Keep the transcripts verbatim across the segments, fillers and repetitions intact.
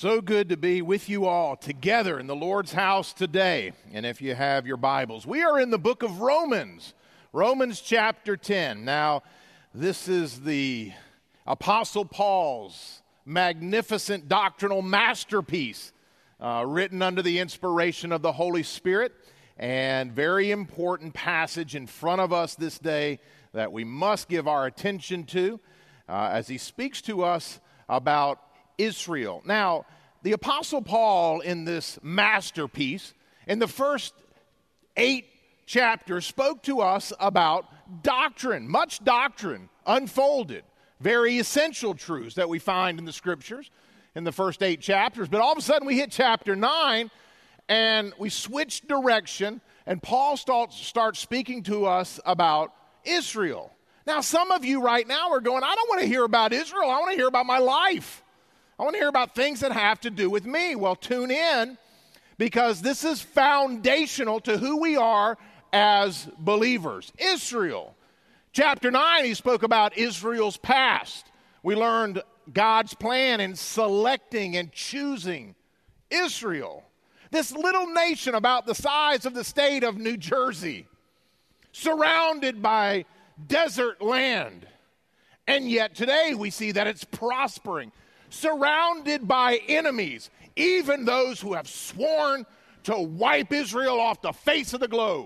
So good to be with you all together in the Lord's house today. And if you have your Bibles, we are in the book of Romans, Romans chapter ten. Now, this is the Apostle Paul's magnificent doctrinal masterpiece, uh, written under the inspiration of the Holy Spirit, and very important passage in front of us this day that we must give our attention to uh, as he speaks to us about Israel. Now, the Apostle Paul in this masterpiece, in the first eight chapters, spoke to us about doctrine, much doctrine unfolded, very essential truths that we find in the Scriptures in the first eight chapters. But all of a sudden we hit chapter nine and we switch direction, and Paul starts, starts speaking to us about Israel. Now, some of you right now are going, I don't want to hear about Israel. I want to hear about my life. I want to hear about things that have to do with me. Well, tune in, because this is foundational to who we are as believers. Israel. Chapter nine, he spoke about Israel's past. We learned God's plan in selecting and choosing Israel. This little nation about the size of the state of New Jersey, surrounded by desert land. And yet today we see that it's prospering, surrounded by enemies, even those who have sworn to wipe Israel off the face of the globe.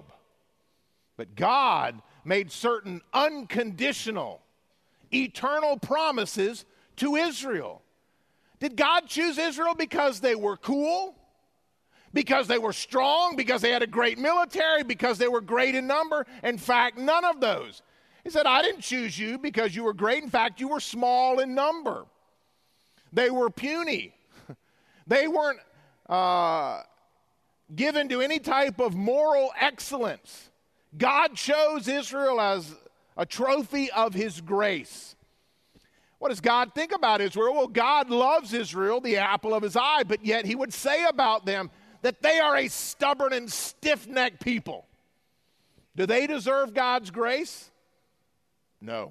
But God made certain unconditional, eternal promises to Israel. Did God choose Israel because they were cool? Because they were strong? Because they had a great military? Because they were great in number? In fact, none of those. He said, I didn't choose you because you were great. In fact, you were small in number. They were puny. They weren't uh, given to any type of moral excellence. God chose Israel as a trophy of his grace. What does God think about Israel? Well, God loves Israel, the apple of his eye, but yet he would say about them that they are a stubborn and stiff-necked people. Do they deserve God's grace? No.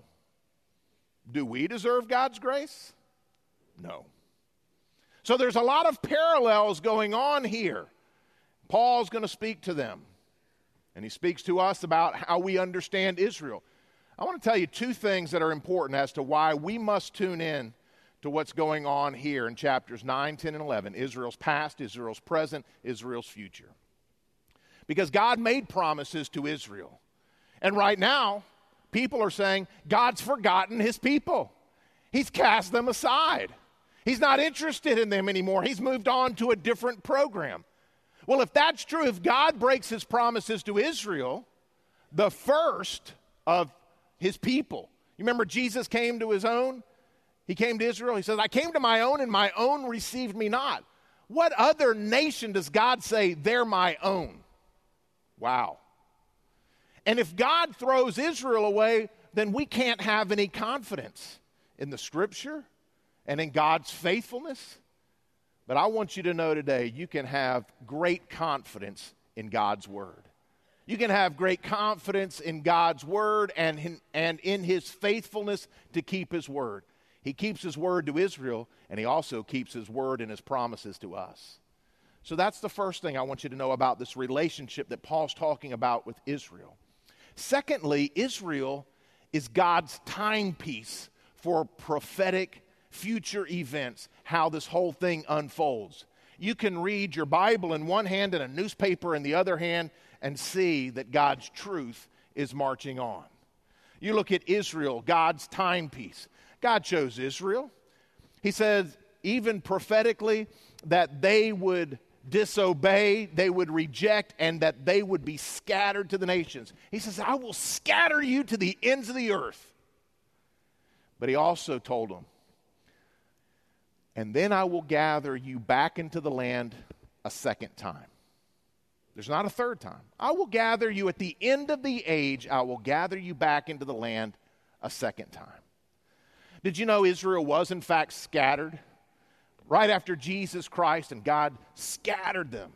Do we deserve God's grace? No. So there's a lot of parallels going on here. Paul's going to speak to them. And he speaks to us about how we understand Israel. I want to tell you two things that are important as to why we must tune in to what's going on here in chapters nine, ten, and eleven. Israel's past, Israel's present, Israel's future. Because God made promises to Israel. And right now, people are saying, God's forgotten his people. He's cast them aside. He's not interested in them anymore. He's moved on to a different program. Well, if that's true, if God breaks his promises to Israel, the first of his people. You remember Jesus came to his own? He came to Israel. He says, I came to my own and my own received me not. What other nation does God say they're my own? Wow. And if God throws Israel away, then we can't have any confidence in the Scripture and in God's faithfulness. But I want you to know today, you can have great confidence in God's Word. You can have great confidence in God's Word and in, and in his faithfulness to keep his Word. He keeps his word to Israel, and he also keeps his word and his promises to us. So that's the first thing I want you to know about this relationship that Paul's talking about with Israel. Secondly, Israel is God's timepiece for prophetic future events, how this whole thing unfolds. You can read your Bible in one hand and a newspaper in the other hand and see that God's truth is marching on. You look at Israel, God's timepiece. God chose Israel. He says, even prophetically, that they would disobey, they would reject, and that they would be scattered to the nations. He says, I will scatter you to the ends of the earth. But he also told them, and then I will gather you back into the land a second time. There's not a third time. I will gather you at the end of the age. I will gather you back into the land a second time. Did you know Israel was in fact scattered right after Jesus Christ, and God scattered them?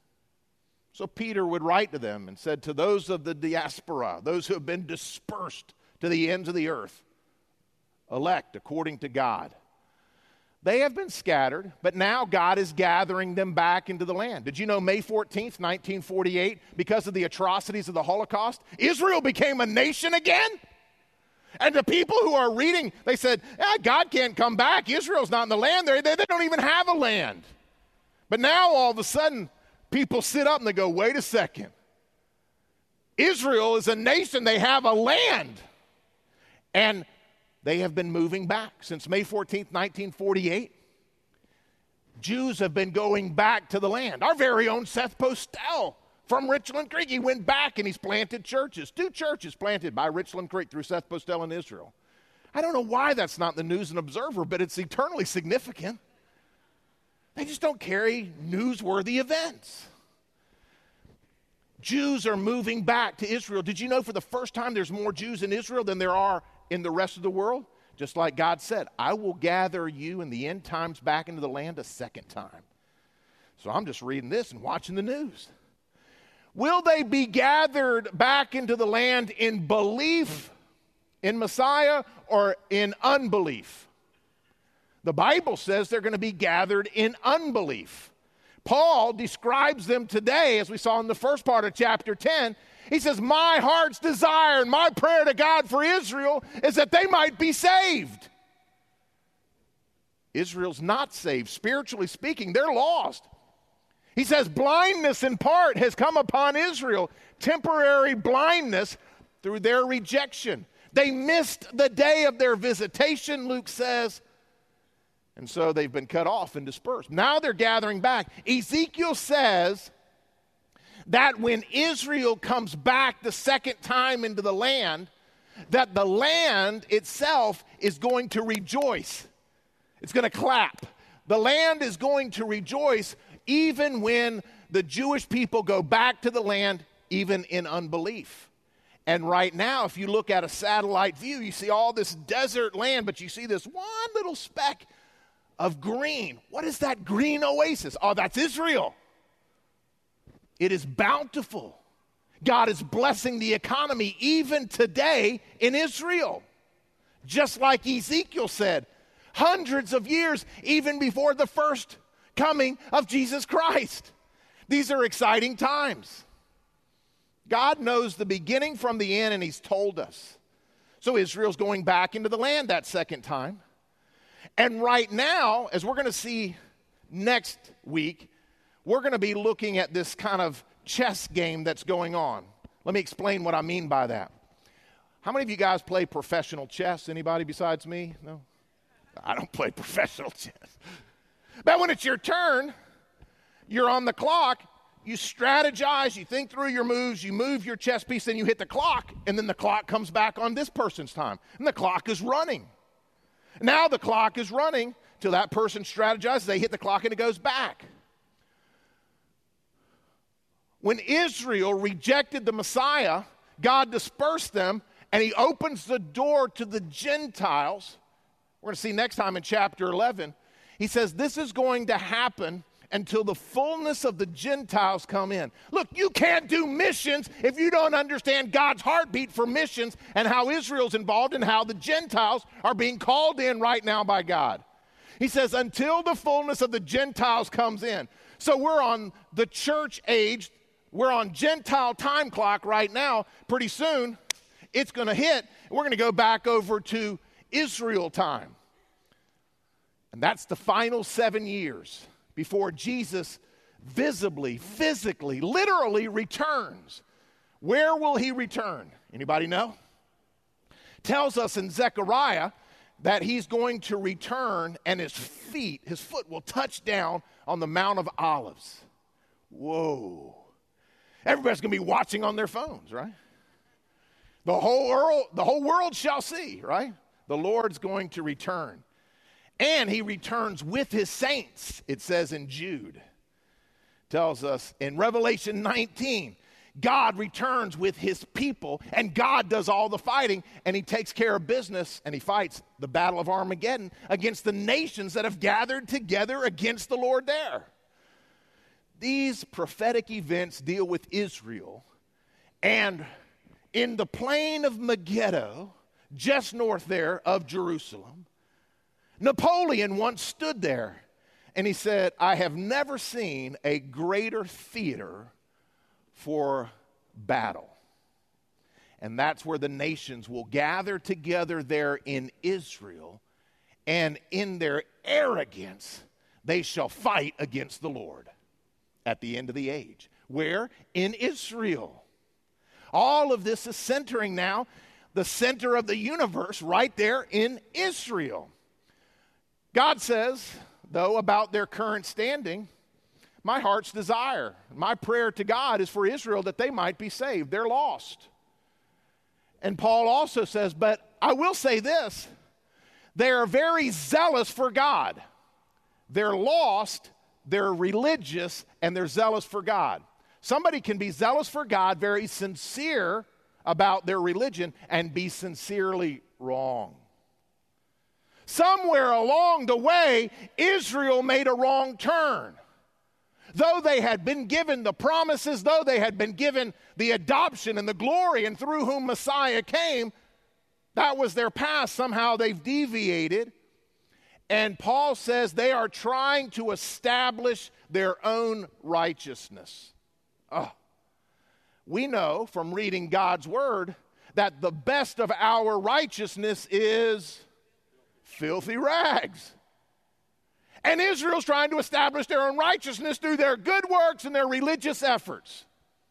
So Peter would write to them and said, to those of the diaspora, those who have been dispersed to the ends of the earth, elect according to God. They have been scattered, but now God is gathering them back into the land. Did you know May fourteenth, nineteen forty-eight, because of the atrocities of the Holocaust, Israel became a nation again? And the people who are reading, they said, eh, God can't come back. Israel's not in the land. They, they, they don't even have a land. But now all of a sudden, people sit up and they go, wait a second. Israel is a nation. They have a land. And they have been moving back since May fourteenth, nineteen forty-eight. Jews have been going back to the land. Our very own Seth Postel from Richland Creek, he went back and he's planted churches. Two churches planted by Richland Creek through Seth Postel in Israel. I don't know why that's not in the News and Observer, but it's eternally significant. They just don't carry newsworthy events. Jews are moving back to Israel. Did you know for the first time there's more Jews in Israel than there are in the rest of the world? Just like God said, I will gather you in the end times back into the land a second time. So I'm just reading this and watching the news. Will they be gathered back into the land in belief in Messiah or in unbelief? The Bible says they're going to be gathered in unbelief. Paul describes them today, as we saw in the first part of chapter ten. He says, my heart's desire and my prayer to God for Israel is that they might be saved. Israel's not saved. Spiritually speaking, they're lost. He says, blindness in part has come upon Israel, temporary blindness through their rejection. They missed the day of their visitation, Luke says, and so they've been cut off and dispersed. Now they're gathering back. Ezekiel says that when Israel comes back the second time into the land, that the land itself is going to rejoice. It's going to clap. The land is going to rejoice even when the Jewish people go back to the land, even in unbelief. And right now, if you look at a satellite view, you see all this desert land, but you see this one little speck of green. What is that green oasis? Oh, that's Israel. It is bountiful. God is blessing the economy even today in Israel. Just like Ezekiel said, hundreds of years even before the first coming of Jesus Christ. These are exciting times. God knows the beginning from the end, and he's told us. So Israel's going back into the land that second time. And right now, as we're going to see next week, we're going to be looking at this kind of chess game that's going on. Let me explain what I mean by that. How many of you guys play professional chess? Anybody besides me? No? I don't play professional chess. But when it's your turn, you're on the clock, you strategize, you think through your moves, you move your chess piece, then you hit the clock, and then the clock comes back on this person's time. And the clock is running. Now the clock is running till that person strategizes, they hit the clock, and it goes back. When Israel rejected the Messiah, God dispersed them, and he opens the door to the Gentiles. We're going to see next time in chapter eleven. He says this is going to happen until the fullness of the Gentiles come in. Look, you can't do missions if you don't understand God's heartbeat for missions and how Israel's involved and how the Gentiles are being called in right now by God. He says until the fullness of the Gentiles comes in. So we're on the church age. We're on Gentile time clock right now. Pretty soon, it's going to hit. We're going to go back over to Israel time. And that's the final seven years before Jesus visibly, physically, literally returns. Where will he return? Anybody know? Tells us in Zechariah that he's going to return and his feet, his foot will touch down on the Mount of Olives. Whoa. Everybody's going to be watching on their phones, right? The whole world, the whole world shall see, right? The Lord's going to return. And he returns with his saints, it says in Jude. Tells us in Revelation nineteen, God returns with his people, and God does all the fighting, and he takes care of business, and he fights the battle of Armageddon against the nations that have gathered together against the Lord there. These prophetic events deal with Israel, and in the plain of Megiddo, just north there of Jerusalem, Napoleon once stood there and he said, I have never seen a greater theater for battle. And that's where the nations will gather together there in Israel, and in their arrogance, they shall fight against the Lord at the end of the age. Where? In Israel. All of this is centering now, the center of the universe right there in Israel. God says, though, about their current standing, my heart's desire, my prayer to God is for Israel that they might be saved. They're lost. And Paul also says, but I will say this, they are very zealous for God. They're lost, they're religious, and they're zealous for God. Somebody can be zealous for God, very sincere about their religion, and be sincerely wrong. Somewhere along the way, Israel made a wrong turn. Though they had been given the promises, though they had been given the adoption and the glory, and through whom Messiah came, that was their past. Somehow they've deviated. And Paul says they are trying to establish their own righteousness. Oh, we know from reading God's word that the best of our righteousness is filthy rags. And Israel's trying to establish their own righteousness through their good works and their religious efforts.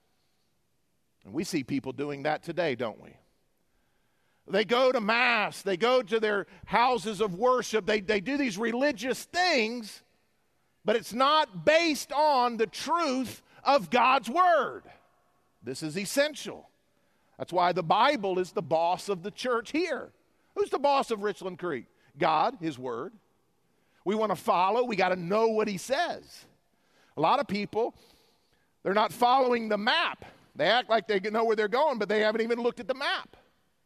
And we see people doing that today, don't we? They go to Mass, they go to their houses of worship, they, they do these religious things, but it's not based on the truth of God's Word. This is essential. That's why the Bible is the boss of the church here. Who's the boss of Richland Creek? God, His Word. We want to follow, we got to know what He says. A lot of people, they're not following the map. They act like they know where they're going, but they haven't even looked at the map.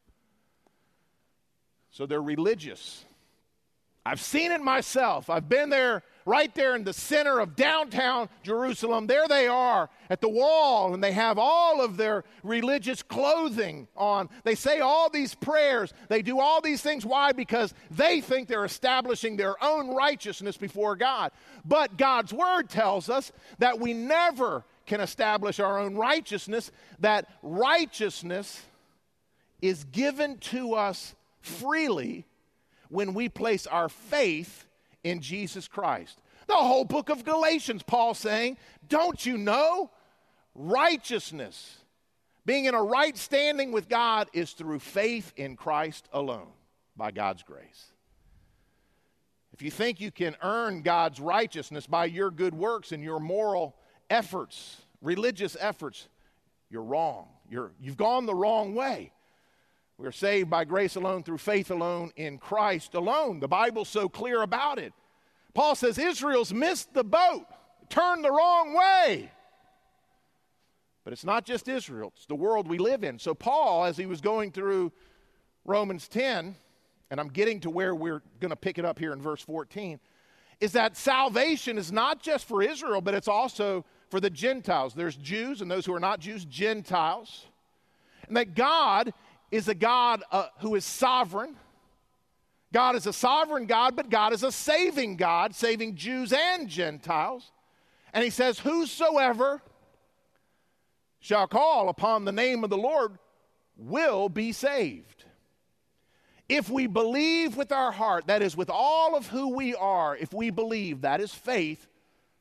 So they're religious. I've seen it myself. I've been there, right there in the center of downtown Jerusalem. There they are at the wall, and they have all of their religious clothing on. They say all these prayers. They do all these things. Why? Because they think they're establishing their own righteousness before God. But God's Word tells us that we never can establish our own righteousness, that righteousness is given to us freely when we place our faith in Jesus Christ. The whole book of Galatians, Paul saying, don't you know? Righteousness, being in a right standing with God, is through faith in Christ alone, by God's grace. If you think you can earn God's righteousness by your good works and your moral efforts, religious efforts, you're wrong. You're, you've gone the wrong way. We are saved by grace alone, through faith alone, in Christ alone. The Bible's so clear about it. Paul says Israel's missed the boat, turned the wrong way. But it's not just Israel, it's the world we live in. So Paul, as he was going through Romans ten, and I'm getting to where we're going to pick it up here in verse fourteen, is that salvation is not just for Israel, but it's also for the Gentiles. There's Jews and those who are not Jews, Gentiles. And that God is a God uh, who is sovereign. God is a sovereign God, but God is a saving God, saving Jews and Gentiles. And he says, whosoever shall call upon the name of the Lord will be saved. If we believe with our heart, that is with all of who we are, if we believe, that is faith,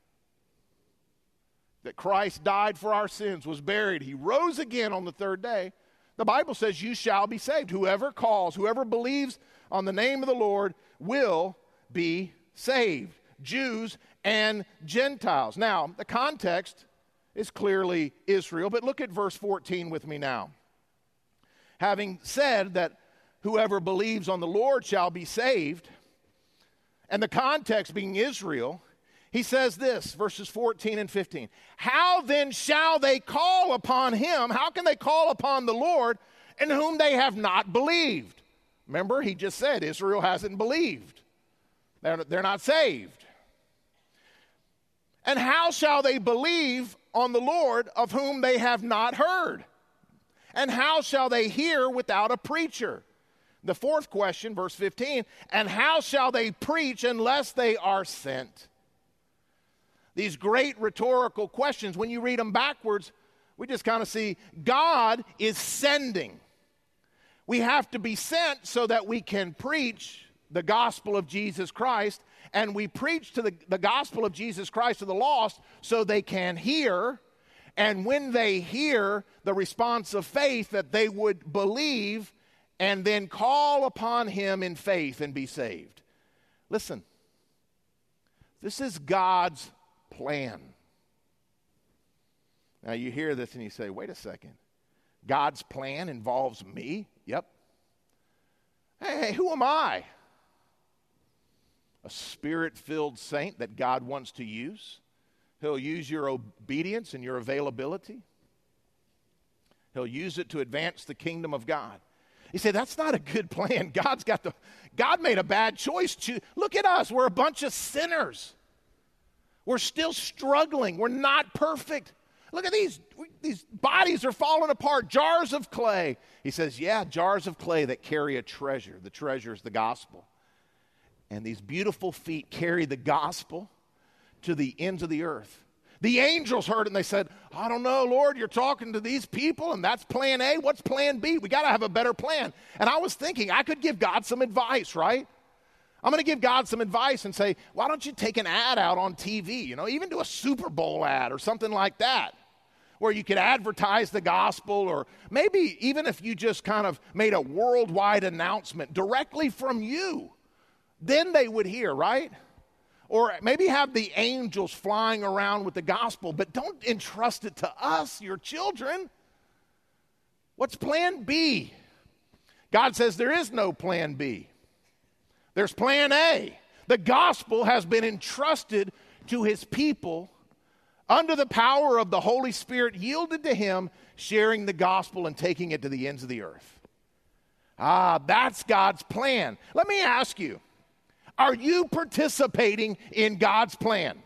that Christ died for our sins, was buried, he rose again on the third day, the Bible says you shall be saved. Whoever calls, whoever believes on the name of the Lord will be saved. Jews and Gentiles. Now, the context is clearly Israel, but look at verse fourteen with me now. Having said that whoever believes on the Lord shall be saved, and the context being Israel, he says this, verses fourteen and fifteen. How then shall they call upon him? How can they call upon the Lord in whom they have not believed? Remember, he just said Israel hasn't believed. They're, they're not saved. And how shall they believe on the Lord of whom they have not heard? And how shall they hear without a preacher? The fourth question, verse fifteen, and how shall they preach unless they are sent? These great rhetorical questions, when you read them backwards, we just kind of see God is sending. We have to be sent so that we can preach the gospel of Jesus Christ, and we preach to the, the gospel of Jesus Christ to the lost so they can hear, and when they hear the response of faith, that they would believe and then call upon him in faith and be saved. Listen, this is God's plan. Now you hear this and you say, wait a second. God's plan involves me? Yep. Hey, hey, who am I? A spirit-filled saint that God wants to use. He'll use your obedience and your availability. He'll use it to advance the kingdom of God. You say, that's not a good plan. God's got the, God made a bad choice. To, look at us. We're a bunch of sinners. We're still struggling. We're not perfect. Look at these, these bodies are falling apart, jars of clay. He says, yeah, jars of clay that carry a treasure. The treasure is the gospel. And these beautiful feet carry the gospel to the ends of the earth. The angels heard it and they said, I don't know, Lord, you're talking to these people and that's plan A. What's plan B? We got to have a better plan. And I was thinking I could give God some advice, right? I'm going to give God some advice and say, why don't you take an ad out on T V, you know, even do a Super Bowl ad or something like that, where you could advertise the gospel, or maybe even if you just kind of made a worldwide announcement directly from you, then they would hear, right? Or maybe have the angels flying around with the gospel, but don't entrust it to us, your children. What's plan B? God says there is no plan B. There's plan A. The gospel has been entrusted to his people under the power of the Holy Spirit, yielded to him, sharing the gospel and taking it to the ends of the earth. Ah, that's God's plan. Let me ask you, are you participating in God's plan?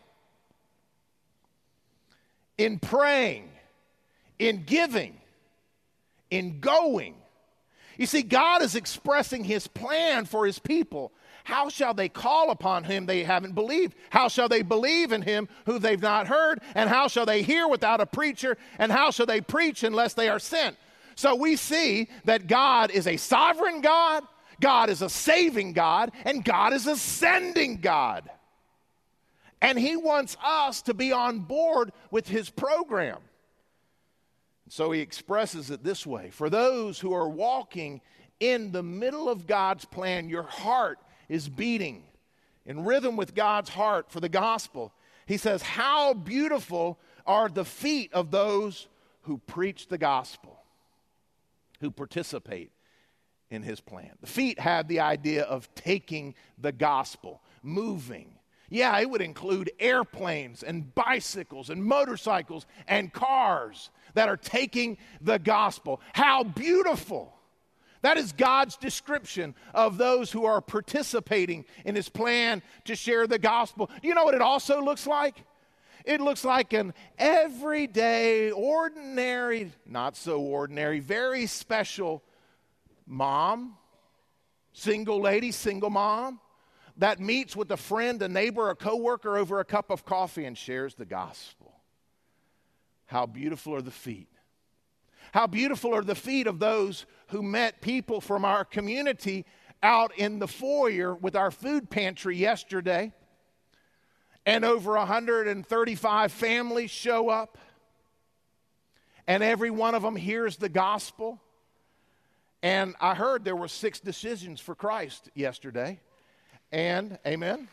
In praying, in giving, in going. You see, God is expressing his plan for his people. How shall they call upon him they haven't believed? How shall they believe in him who they've not heard? And how shall they hear without a preacher? And how shall they preach unless they are sent? So we see that God is a sovereign God, God is a saving God, and God is a sending God. And he wants us to be on board with his program. So he expresses it this way. For those who are walking in the middle of God's plan, your heart is beating in rhythm with God's heart for the gospel. He says, how beautiful are the feet of those who preach the gospel, who participate in his plan. The feet had the idea of taking the gospel, moving. Yeah, it would include airplanes and bicycles and motorcycles and cars that are taking the gospel. How beautiful. That is God's description of those who are participating in his plan to share the gospel. You know what it also looks like? It looks like an everyday, ordinary, not so ordinary, very special mom, single lady, single mom, that meets with a friend, a neighbor, a coworker over a cup of coffee and shares the gospel. How beautiful are the feet. How beautiful are the feet of those who met people from our community out in the foyer with our food pantry yesterday. And over one hundred thirty-five families show up. And every one of them hears the gospel. And I heard there were six decisions for Christ yesterday. And, amen.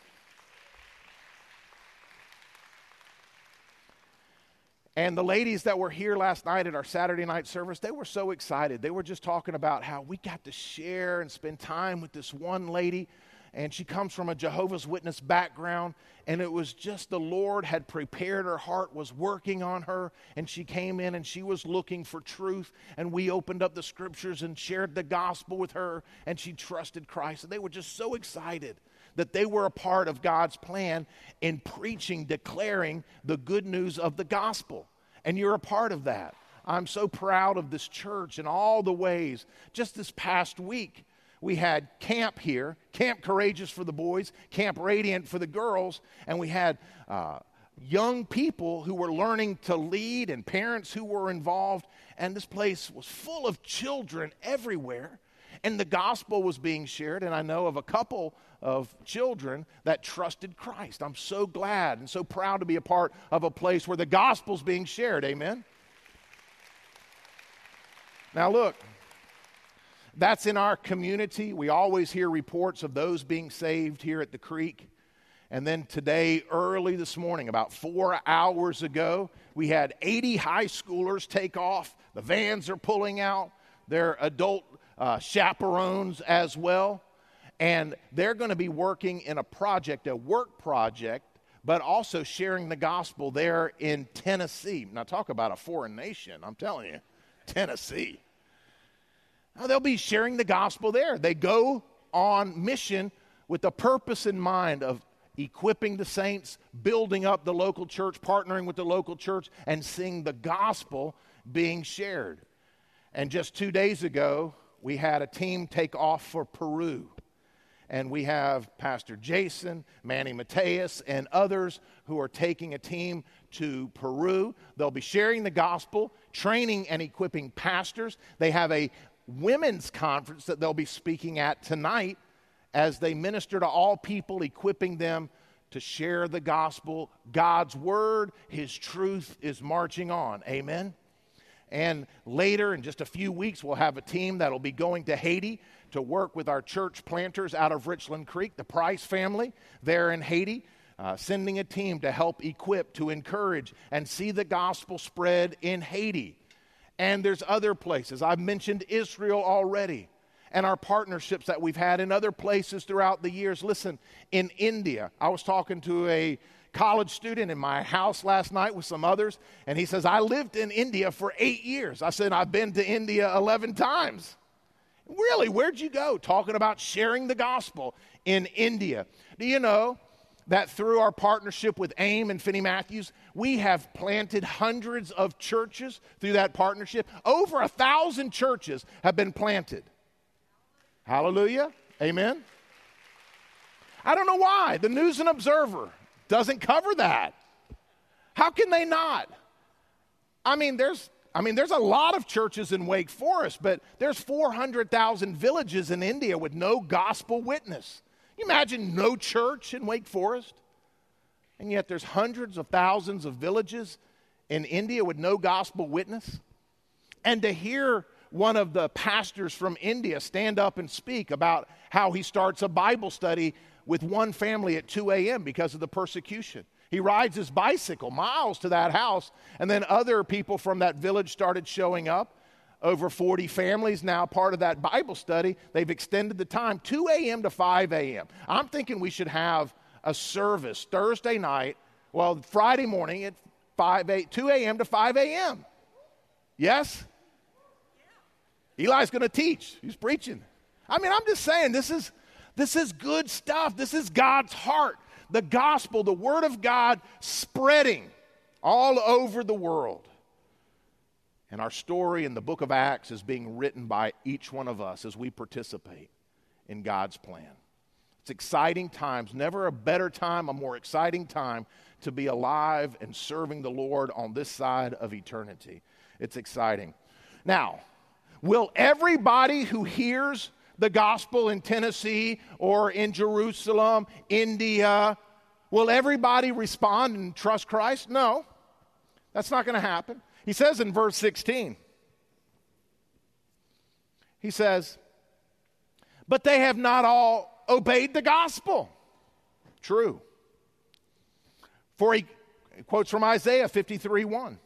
And the ladies that were here last night at our Saturday night service, they were so excited. They were just talking about how we got to share and spend time with this one lady. And she comes from a Jehovah's Witness background. And it was just the Lord had prepared her heart, was working on her. And she came in and she was looking for truth. And we opened up the scriptures and shared the gospel with her. And she trusted Christ. And they were just so excited that they were a part of God's plan in preaching, declaring the good news of the gospel. And you're a part of that. I'm so proud of this church in all the ways. Just this past week, We had camp here, Camp Courageous for the boys, Camp Radiant for the girls, and we had uh, young people who were learning to lead and parents who were involved, and this place was full of children everywhere, and the gospel was being shared, and I know of a couple of children that trusted Christ. I'm so glad and so proud to be a part of a place where the gospel's being shared, amen? Now look, that's in our community. We always hear reports of those being saved here at the creek. And then today, early this morning, about four hours ago, we had eighty high schoolers take off. The vans are pulling out. They're adult uh, chaperones as well. And they're going to be working in a project, a work project, but also sharing the gospel there in Tennessee. Now, talk about a foreign nation. I'm telling you, Tennessee. Now, they'll be sharing the gospel there. They go on mission with the purpose in mind of equipping the saints, building up the local church, partnering with the local church, and seeing the gospel being shared. And just two days ago, we had a team take off for Peru. And we have Pastor Jason, Manny Mateus, and others who are taking a team to Peru. They'll be sharing the gospel, training and equipping pastors. They have a women's conference that they'll be speaking at tonight as they minister to all people, equipping them to share the gospel. God's word, his truth is marching on. Amen? And later, in just a few weeks, we'll have a team that'll be going to Haiti to work with our church planters out of Richland Creek, the Price family there in Haiti, uh, sending a team to help equip, to encourage, and see the gospel spread in Haiti. And there's other places. I've mentioned Israel already, and our partnerships that we've had in other places throughout the years. Listen, in India, I was talking to a college student in my house last night with some others, and he says, I lived in India for eight years. I said, I've been to India eleven times. Really, where'd you go? Talking about sharing the gospel in India. Do you know that through our partnership with AIM and Finney Matthews, we have planted hundreds of churches through that partnership? Over a thousand churches have been planted. Hallelujah. Amen. I don't know why. The News and Observer doesn't cover that. How can they not? I mean, there's I mean, there's a lot of churches in Wake Forest, but there's four hundred thousand villages in India with no gospel witness. Can you imagine no church in Wake Forest? And yet there's hundreds of thousands of villages in India with no gospel witness. And to hear one of the pastors from India stand up and speak about how he starts a Bible study with one family at two a.m. because of the persecution. He rides his bicycle miles to that house, and then other people from that village started showing up. Over forty families now part of that Bible study. They've extended the time, two a.m. to five a.m. I'm thinking we should have a service Thursday night, well, Friday morning at five, eight, two a.m. to five a.m. Yes? Eli's going to teach. He's preaching. I mean, I'm just saying, this is, this is good stuff. This is God's heart. The gospel, the word of God spreading all over the world. And our story in the book of Acts is being written by each one of us as we participate in God's plan. It's exciting times. Never a better time, a more exciting time to be alive and serving the Lord on this side of eternity. It's exciting. Now, will everybody who hears the gospel in Tennessee or in Jerusalem, India, will everybody respond and trust Christ? No, that's not going to happen. He says in verse sixteen, he says, but they have not all obeyed the gospel. True. For he quotes from Isaiah fifty-three one.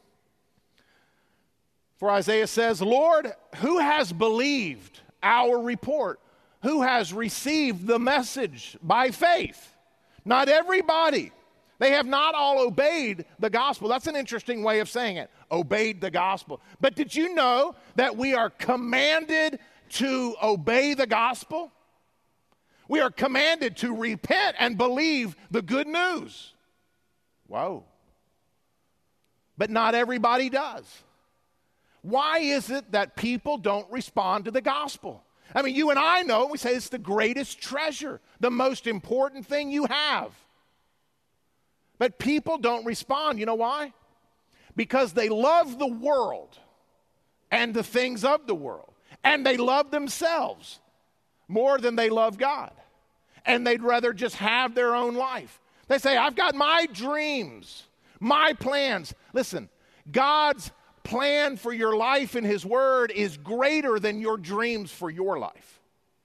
For Isaiah says, Lord, who has believed our report? Who has received the message by faith? Not everybody. They have not all obeyed the gospel. That's an interesting way of saying it. Obeyed the gospel. But did you know that we are commanded to obey the gospel? We are commanded to repent and believe the good news. Whoa. But not everybody does. Why is it that people don't respond to the gospel? I mean, you and I know, we say it's the greatest treasure, the most important thing you have. But people don't respond. You know why? Because they love the world and the things of the world. And they love themselves more than they love God. And they'd rather just have their own life. They say, I've got my dreams, my plans. Listen, God's plan for your life in His Word is greater than your dreams for your life.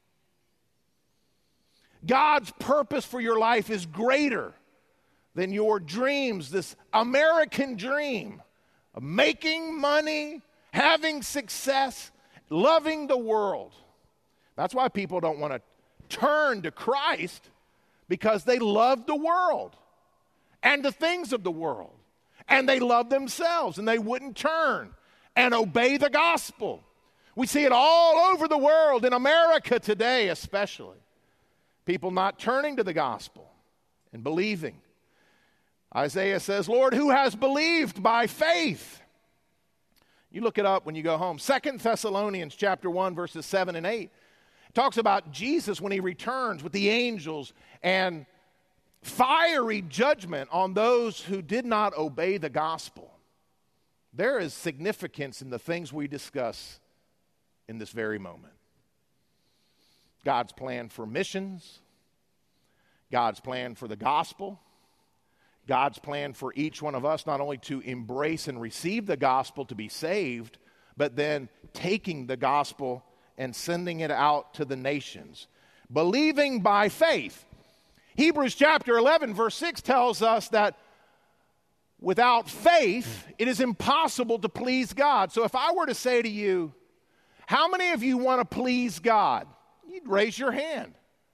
God's purpose for your life is greater than your dreams, this American dream of making money, having success, loving the world. That's why people don't want to turn to Christ, because they love the world and the things of the world. And they love themselves, and they wouldn't turn and obey the gospel. We see it all over the world, in America today especially. People not turning to the gospel and believing. Isaiah says, Lord, who has believed by faith? You look it up when you go home. Second Thessalonians chapter one, verses seven and eight. It talks about Jesus when He returns with the angels and fiery judgment on those who did not obey the gospel. There is significance in the things we discuss in this very moment. God's plan for missions, God's plan for the gospel, God's plan for each one of us not only to embrace and receive the gospel to be saved, but then taking the gospel and sending it out to the nations. Believing by faith. Hebrews chapter eleven, verse six tells us that without faith, it is impossible to please God. So if I were to say to you, how many of you want to please God? You'd raise your hand.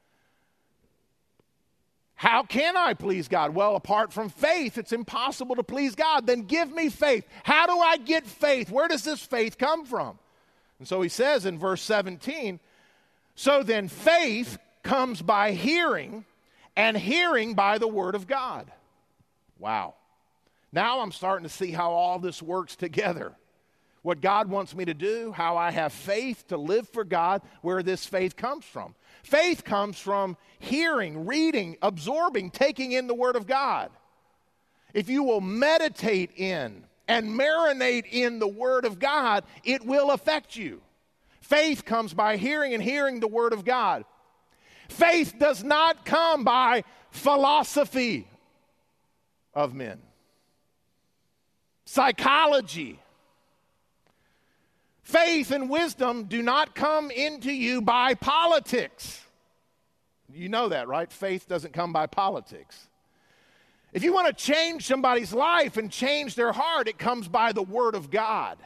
How can I please God? Well, apart from faith, it's impossible to please God. Then give me faith. How do I get faith? Where does this faith come from? And so he says in verse seventeen, so then faith comes by hearing, and hearing by the word of God. Wow. Now I'm starting to see how all this works together. What God wants me to do, how I have faith to live for God, where this faith comes from. Faith comes from hearing, reading, absorbing, taking in the word of God. If you will meditate in and marinate in the word of God, it will affect you. Faith comes by hearing, and hearing the word of God. Faith does not come by philosophy of men, psychology. Faith and wisdom do not come into you by politics. You know that, right? Faith doesn't come by politics. If you want to change somebody's life and change their heart, it comes by the word of God,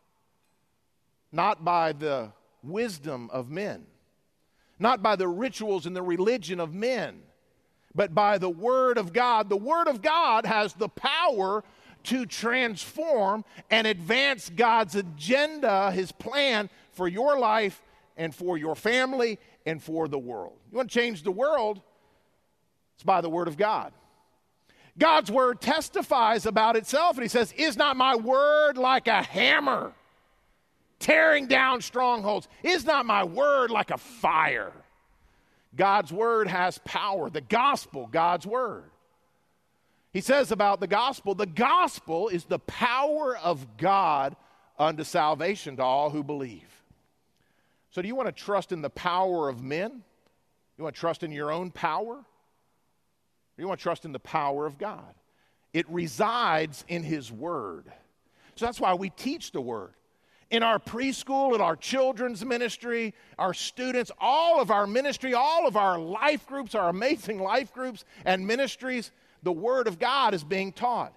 not by the wisdom of men. Not by the rituals and the religion of men, but by the Word of God. The Word of God has the power to transform and advance God's agenda, His plan for your life and for your family and for the world. You want to change the world? It's by the Word of God. God's Word testifies about itself, and He says, is not my Word like a hammer, tearing down strongholds? Is not my word like a fire? God's word has power. The gospel, God's word. He says about the gospel, the gospel is the power of God unto salvation to all who believe. So do you want to trust in the power of men? You want to trust in your own power? Or you want to trust in the power of God? It resides in His word. So that's why we teach the word. In our preschool, in our children's ministry, our students, all of our ministry, all of our life groups, our amazing life groups and ministries, the Word of God is being taught.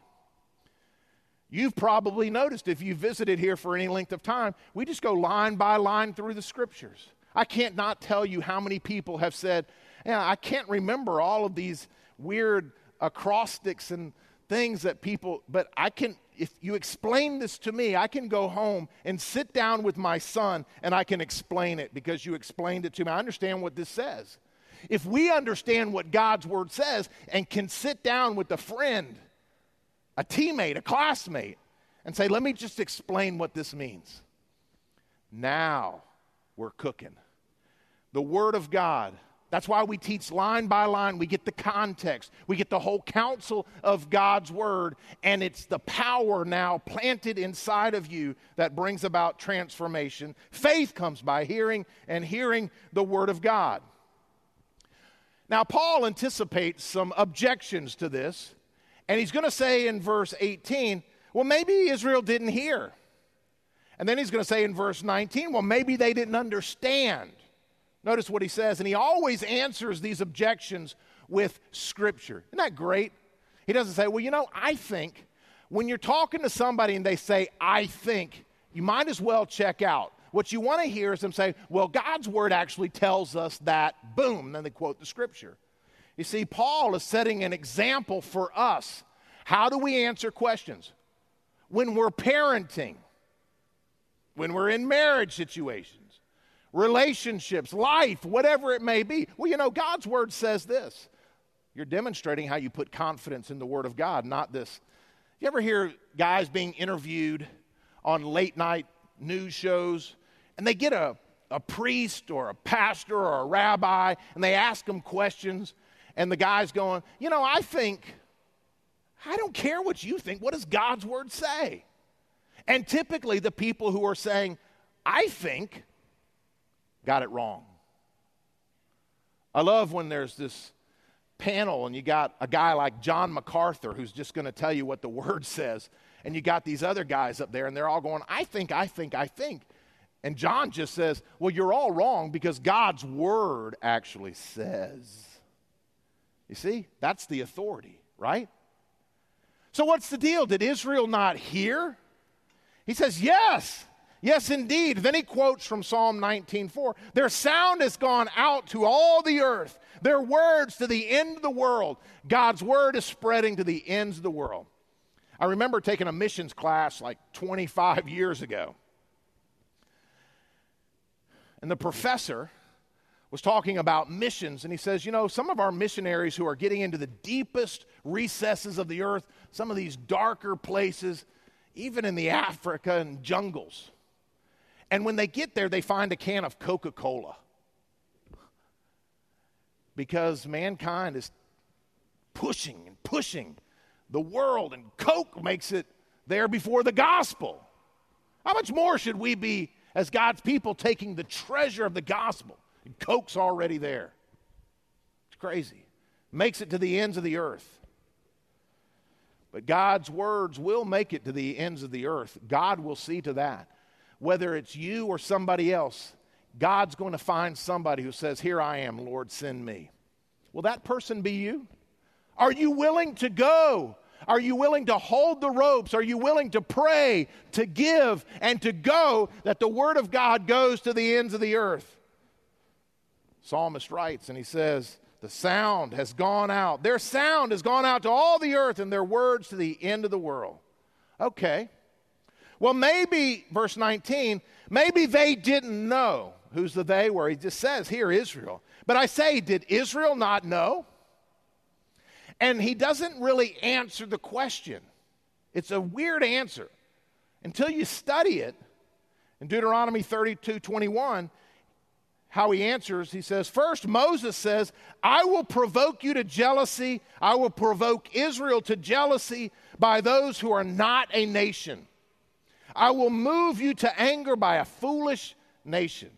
You've probably noticed if you visited here for any length of time, we just go line by line through the Scriptures. I can't not tell you how many people have said, yeah, I can't remember all of these weird acrostics and things that people, but I can, if you explain this to me, I can go home and sit down with my son and I can explain it because you explained it to me. I understand what this says. If we understand what God's word says and can sit down with a friend, a teammate, a classmate, and say, let me just explain what this means. Now we're cooking. the Word of God. That's why we teach line by line. We get the context. We get the whole counsel of God's Word, and it's the power now planted inside of you that brings about transformation. Faith comes by hearing, and hearing the Word of God. Now, Paul anticipates some objections to this, and he's going to say in verse eighteen, well, maybe Israel didn't hear. And then he's going to say in verse nineteen, well, maybe they didn't understand. Notice what he says, and he always answers these objections with Scripture. Isn't that great? He doesn't say, well, you know, I think. When you're talking to somebody and they say, I think, you might as well check out. What you want to hear is them say, well, God's Word actually tells us that, boom, and then they quote the Scripture. You see, Paul is setting an example for us. How do we answer questions? When we're parenting, when we're in marriage situations, relationships, life, whatever it may be. Well, you know, God's Word says this. You're demonstrating how you put confidence in the Word of God, not this. You ever hear guys being interviewed on late night news shows, and they get a, a priest or a pastor or a rabbi, and they ask them questions, and the guy's going, you know, I think, I don't care what you think. What does God's Word say? And typically the people who are saying, I think, got it wrong. I love when there's this panel and you got a guy like John MacArthur who's just going to tell you what the Word says, and you got these other guys up there and they're all going, I think, I think, I think. And John just says, well, you're all wrong because God's Word actually says. You see, that's the authority, right? So what's the deal? Did Israel not hear? He says, yes. Yes, indeed. Then he quotes from Psalm nineteen four. Their sound has gone out to all the earth. Their words to the end of the world. God's Word is spreading to the ends of the world. I remember taking a missions class like twenty-five years ago. And the professor was talking about missions, and he says, you know, some of our missionaries who are getting into the deepest recesses of the earth, some of these darker places, even in the Africa and jungles. And when they get there, they find a can of Coca-Cola. Because mankind is pushing and pushing the world, and Coke makes it there before the gospel. How much more should we be, as God's people, taking the treasure of the gospel? And Coke's already there. It's crazy. Makes it to the ends of the earth. But God's words will make it to the ends of the earth. God will see to that. Whether it's you or somebody else, God's going to find somebody who says, here I am, Lord, send me. Will that person be you? Are you willing to go? Are you willing to hold the ropes? Are you willing to pray, to give, and to go, that the Word of God goes to the ends of the earth? Psalmist writes, and he says, the sound has gone out. Their sound has gone out to all the earth, and their words to the end of the world. Okay. Well, maybe, verse nineteen, maybe they didn't know. Who's the they? Where he just says here, Israel. But I say, did Israel not know? And he doesn't really answer the question. It's a weird answer. Until you study it, in Deuteronomy thirty-two twenty-one, how he answers, he says, first Moses says, I will provoke you to jealousy. I will provoke Israel to jealousy by those who are not a nation. I will move you to anger by a foolish nation.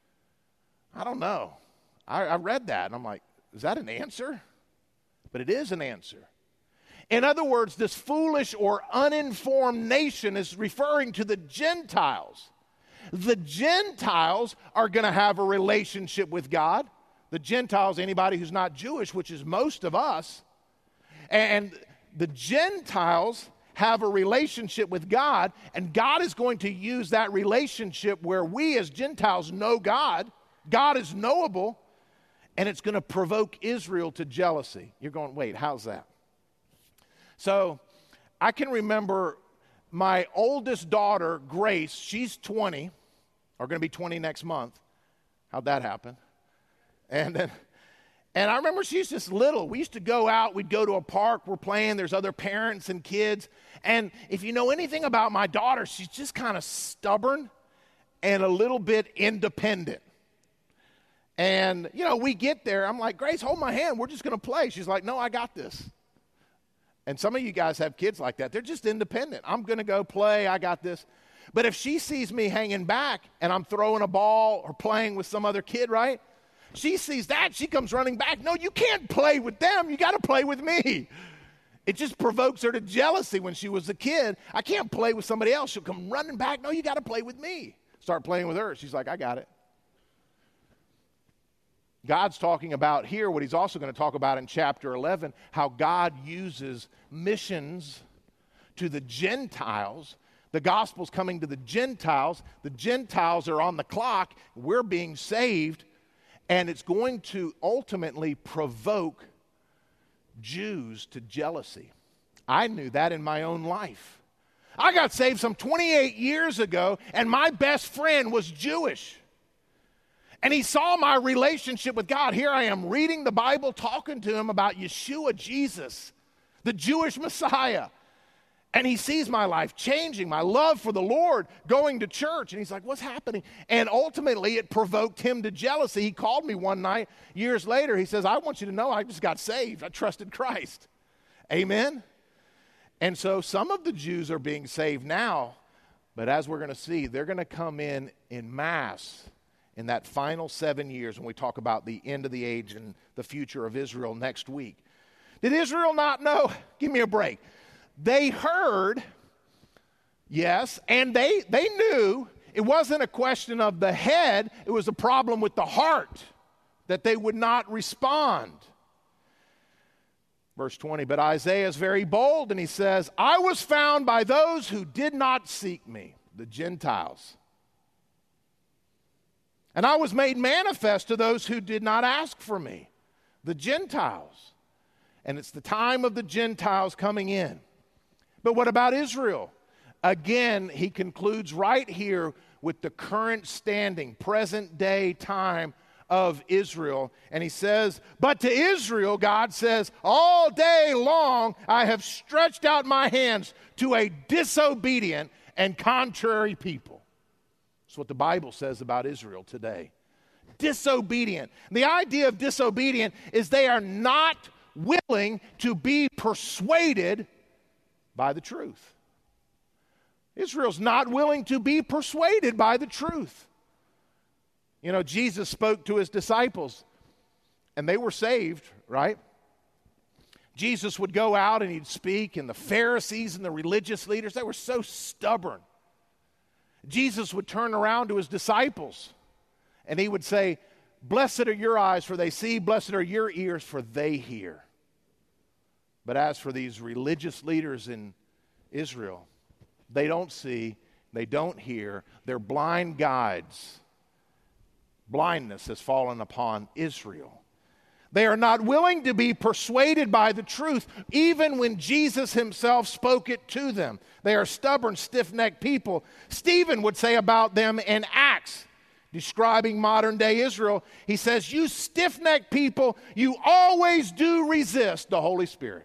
I don't know. I, I read that, and I'm like, is that an answer? But it is an answer. In other words, this foolish or uninformed nation is referring to the Gentiles. The Gentiles are going to have a relationship with God. The Gentiles, anybody who's not Jewish, which is most of us. And the Gentiles have a relationship with God, and God is going to use that relationship where we as Gentiles know God. God is knowable, and it's going to provoke Israel to jealousy. You're going, wait, how's that? So I can remember my oldest daughter, Grace, she's twenty, or going to be twenty next month. How'd that happen? And then, and I remember she's just little. We used to go out, we'd go to a park, we're playing, there's other parents and kids. And if you know anything about my daughter, she's just kind of stubborn and a little bit independent. And, you know, we get there. I'm like, Grace, hold my hand. We're just going to play. She's like, no, I got this. And some of you guys have kids like that. They're just independent. I'm going to go play. I got this. But if she sees me hanging back and I'm throwing a ball or playing with some other kid, right? She sees that. She comes running back. No, you can't play with them. You got to play with me. It just provokes her to jealousy when she was a kid. I can't play with somebody else. She'll come running back. No, you got to play with me. Start playing with her. She's like, I got it. God's talking about here what he's also going to talk about in chapter eleven, how God uses missions to the Gentiles. The gospel's coming to the Gentiles. The Gentiles are on the clock. We're being saved. And it's going to ultimately provoke Jews to jealousy. I knew that in my own life. I got saved some twenty-eight years ago, and my best friend was Jewish. And he saw my relationship with God. Here I am reading the Bible, talking to him about Yeshua, Jesus, the Jewish Messiah. And he sees my life changing, my love for the Lord, going to church. And he's like, what's happening? And ultimately, it provoked him to jealousy. He called me one night, years later. He says, I want you to know I just got saved. I trusted Christ. Amen? And so some of the Jews are being saved now. But as we're going to see, they're going to come in in mass in that final seven years when we talk about the end of the age and the future of Israel next week. Did Israel not know? Give me a break. They heard, yes, and they, they knew it wasn't a question of the head, it was a problem with the heart, that they would not respond. Verse twenty, but Isaiah is very bold, and he says, I was found by those who did not seek me, the Gentiles. And I was made manifest to those who did not ask for me, the Gentiles. And it's the time of the Gentiles coming in. But what about Israel? Again, he concludes right here with the current standing, present day time of Israel. And he says, but to Israel, God says, all day long I have stretched out my hands to a disobedient and contrary people. That's what the Bible says about Israel today. Disobedient. The idea of disobedient is they are not willing to be persuaded by the truth. Israel's not willing to be persuaded by the truth. You know, Jesus spoke to his disciples, and they were saved, right? Jesus would go out and he'd speak, and the Pharisees and the religious leaders, they were so stubborn. Jesus would turn around to his disciples and he would say, blessed are your eyes for they see, blessed are your ears for they hear. But as for these religious leaders in Israel, they don't see, they don't hear, they're blind guides. Blindness has fallen upon Israel. They are not willing to be persuaded by the truth, even when Jesus himself spoke it to them. They are stubborn, stiff-necked people. Stephen would say about them in Acts, describing modern-day Israel, he says, you stiff-necked people, you always do resist the Holy Spirit.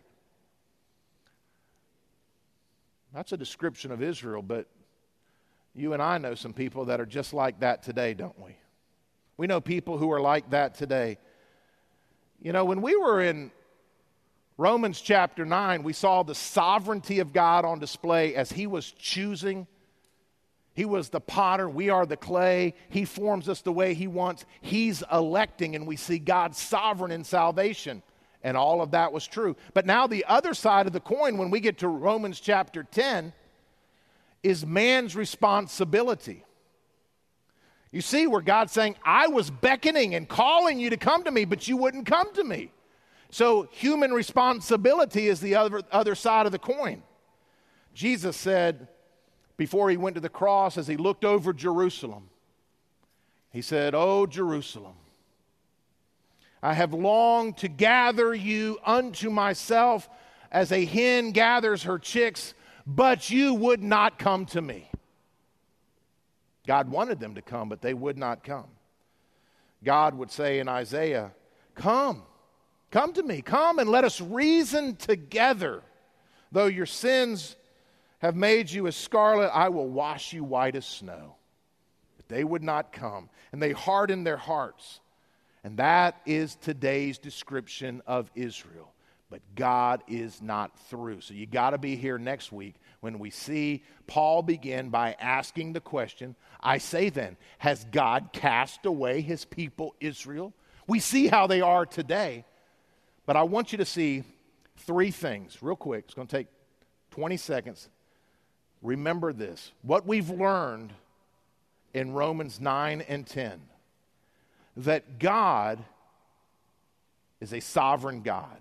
That's a description of Israel, but you and I know some people that are just like that today, don't we? We know people who are like that today. You know, when we were in Romans chapter nine, we saw the sovereignty of God on display as he was choosing. He was the potter, we are the clay. He forms us the way he wants. He's electing, and we see God sovereign in salvation. And all of that was true. But now the other side of the coin, when we get to Romans chapter ten, is man's responsibility. You see where God's saying, I was beckoning and calling you to come to me, but you wouldn't come to me. So human responsibility is the other, other side of the coin. Jesus said before he went to the cross, as he looked over Jerusalem, he said, "O Jerusalem, I have longed to gather you unto myself as a hen gathers her chicks, but you would not come to me." God wanted them to come, but they would not come. God would say in Isaiah, "Come, come to me, come and let us reason together. Though your sins have made you as scarlet, I will wash you white as snow." But they would not come, and they hardened their hearts. And that is today's description of Israel. But God is not through. So you got to be here next week when we see Paul begin by asking the question, I say then, has God cast away his people Israel? We see how they are today. But I want you to see three things real quick. It's going to take twenty seconds. Remember this. What we've learned in Romans nine and ten, that God is a sovereign God.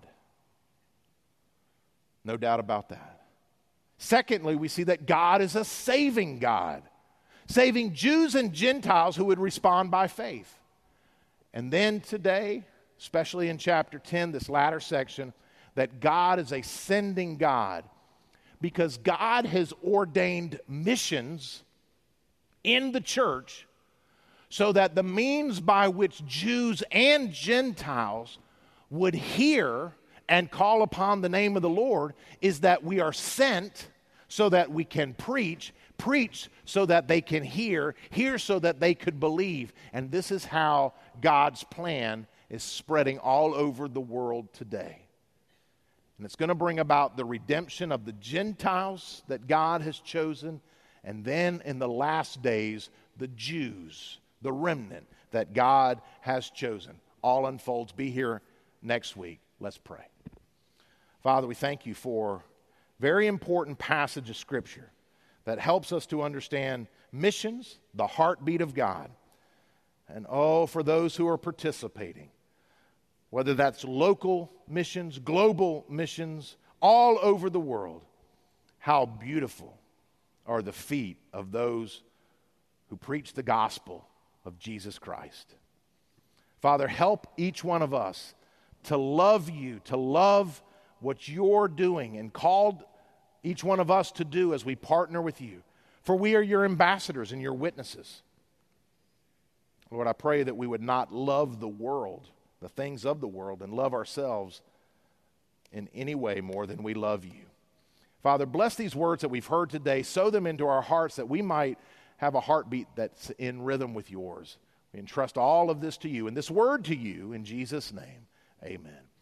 No doubt about that. Secondly, we see that God is a saving God, saving Jews and Gentiles who would respond by faith. And then today, especially in chapter ten, this latter section, that God is a sending God because God has ordained missions in the church so that the means by which Jews and Gentiles would hear and call upon the name of the Lord is that we are sent so that we can preach, preach so that they can hear, hear so that they could believe. And this is how God's plan is spreading all over the world today. And it's going to bring about the redemption of the Gentiles that God has chosen, and then in the last days, the Jews, the remnant that God has chosen. All unfolds. Be here next week. Let's pray. Father, we thank you for a very important passage of Scripture that helps us to understand missions, the heartbeat of God. And oh, for those who are participating, whether that's local missions, global missions, all over the world, how beautiful are the feet of those who preach the gospel of Jesus Christ. Father, help each one of us to love you, to love what you're doing and called each one of us to do as we partner with you. For we are your ambassadors and your witnesses. Lord, I pray that we would not love the world, the things of the world, and love ourselves in any way more than we love you. Father, bless these words that we've heard today. Sow them into our hearts that we might have a heartbeat that's in rhythm with yours. We entrust all of this to you and this word to you in Jesus' name. Amen.